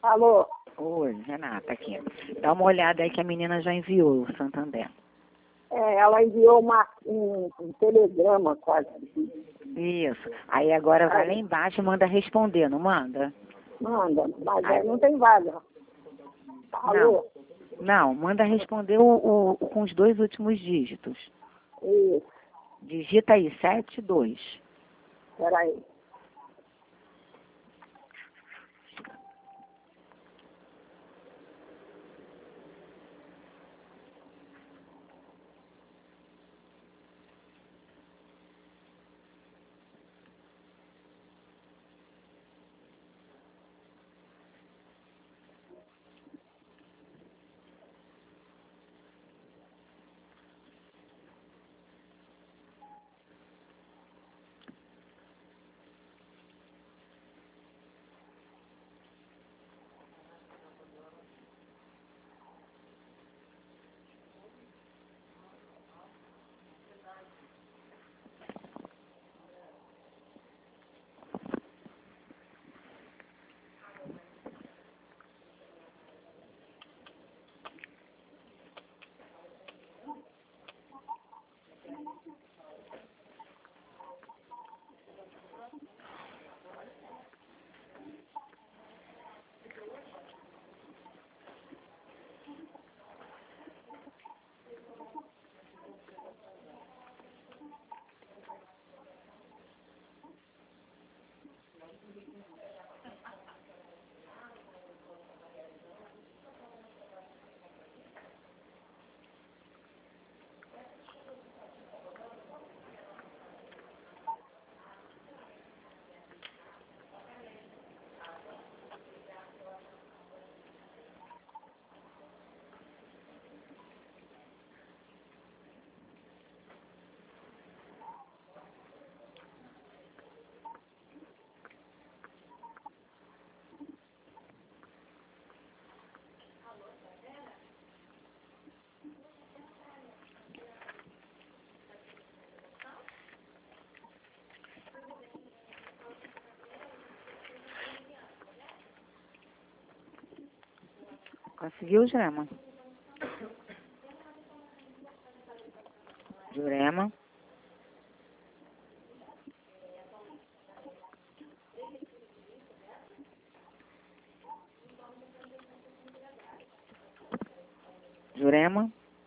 Alô? Oi, Renata, aqui. Dá uma olhada aí que a menina já enviou o Santander. Ela enviou um telegrama quase. Isso. Aí agora vai lá embaixo e manda responder, não manda? Manda, mas aí não tem vaga. Alô? Não, manda responder com os 2 últimos dígitos. Isso. Digita aí, 72. Peraí. Conseguiu, Jurema? Jurema? Jurema?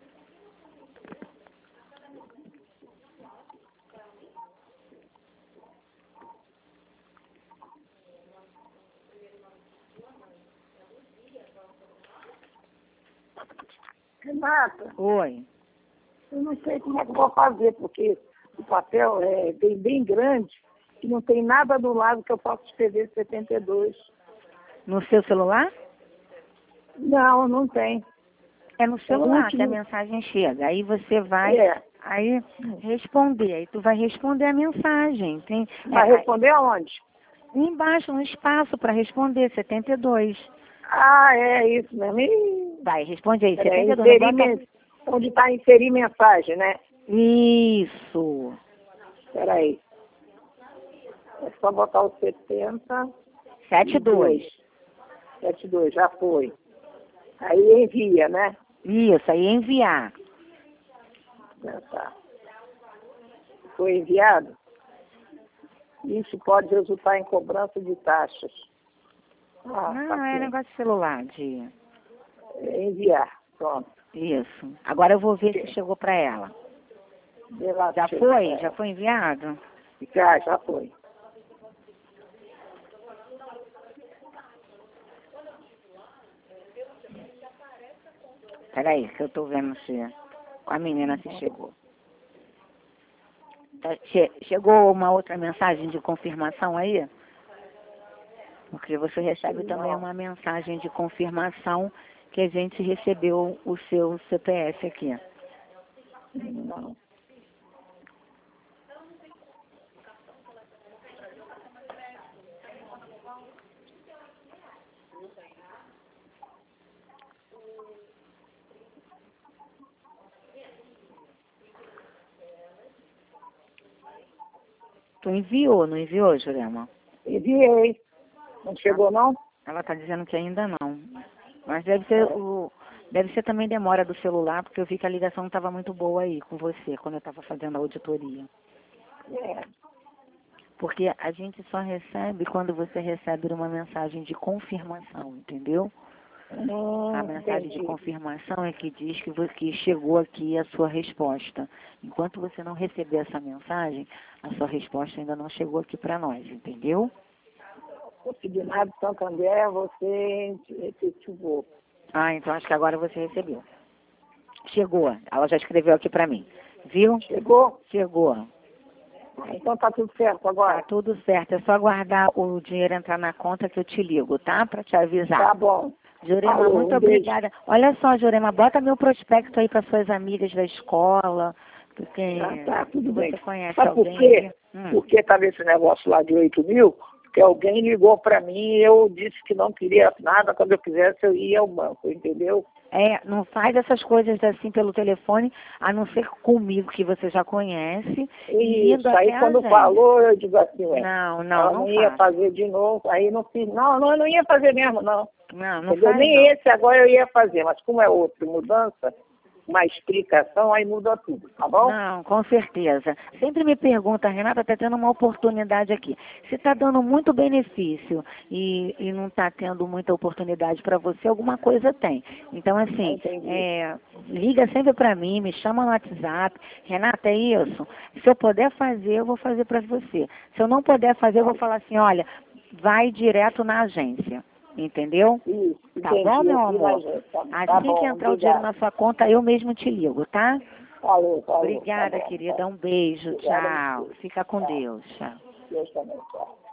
Renata, Oi. eu não sei como é que eu vou fazer, porque o papel é bem grande e não tem nada do lado que eu possa escrever 72. No seu celular? Não, não tem. É no celular que a último. mensagem chega. Aí você vai aí responder. Aí tu vai responder a mensagem. Vai responder aonde? Embaixo, um espaço para responder, 72. Ah, é isso mesmo. Vai, responde aí, Peraí, 72. Não bota... onde está inserir mensagem, né? Isso. Peraí. É só botar o 70. 72. 72, já foi. Aí envia, né? Isso, aí enviar. Tá. Foi enviado? Isso pode resultar em cobrança de taxas. Não, é negócio de celular, de... Enviar, pronto. Isso. Agora eu vou ver se chegou para ela. Já foi? Já foi enviado? Já foi. Peraí, que eu tô vendo se a menina se chegou. Chegou uma outra mensagem de confirmação aí? Porque você recebe também uma mensagem de confirmação que a gente recebeu o seu CPF aqui. Não. Tu enviou, não enviou, Jurema? Enviei. Não chegou, não? Ela está dizendo que ainda não. Mas deve ser também demora do celular, porque eu vi que a ligação estava muito boa aí com você, quando eu estava fazendo a auditoria. Porque a gente só recebe quando você recebe uma mensagem de confirmação, entendeu? A mensagem de confirmação é que diz que chegou aqui a sua resposta. Enquanto você não receber essa mensagem, a sua resposta ainda não chegou aqui para nós, entendeu? O Signado Santander, você efetivou. Ah, então acho que agora você recebeu. Chegou. Ela já escreveu aqui para mim. Viu? Chegou? Chegou. Então tá tudo certo agora? Tá tudo certo. É só aguardar o dinheiro entrar na conta que eu te ligo, tá? Para te avisar. Tá bom. Jurema, muito obrigada. Olha só, Jurema, bota meu prospecto aí para suas amigas da escola. Porque Tá, tudo você bem. conhece Sabe alguém. por quê? Porque estava esse negócio lá de 8 mil, que alguém ligou para mim e eu disse que não queria nada, quando eu quisesse eu ia ao banco, entendeu? Não faz essas coisas assim pelo telefone, a não ser comigo, que você já conhece. Isso, aí quando falou, eu digo assim, não ia fazer de novo, aí não fiz, não ia fazer mesmo, não. Não faz, nem não. Esse agora eu ia fazer, mas como é outro, mudança, uma explicação, aí muda tudo, tá bom? Não, com certeza. Sempre me pergunta, Renata, está tendo uma oportunidade aqui. Se está dando muito benefício e não está tendo muita oportunidade para você, alguma coisa tem. Então, assim, liga sempre para mim, me chama no WhatsApp. Renata, é isso? Se eu puder fazer, eu vou fazer para você. Se eu não puder fazer, eu vou falar assim, olha, vai direto na agência. Entendeu? Isso, tá bom, meu amor? Assim que entrar o dinheiro na sua conta, eu mesmo te ligo, tá? Falou. Obrigada, querida. Um beijo. Tchau. Fica com Deus. Tchau. Deus também. Tchau.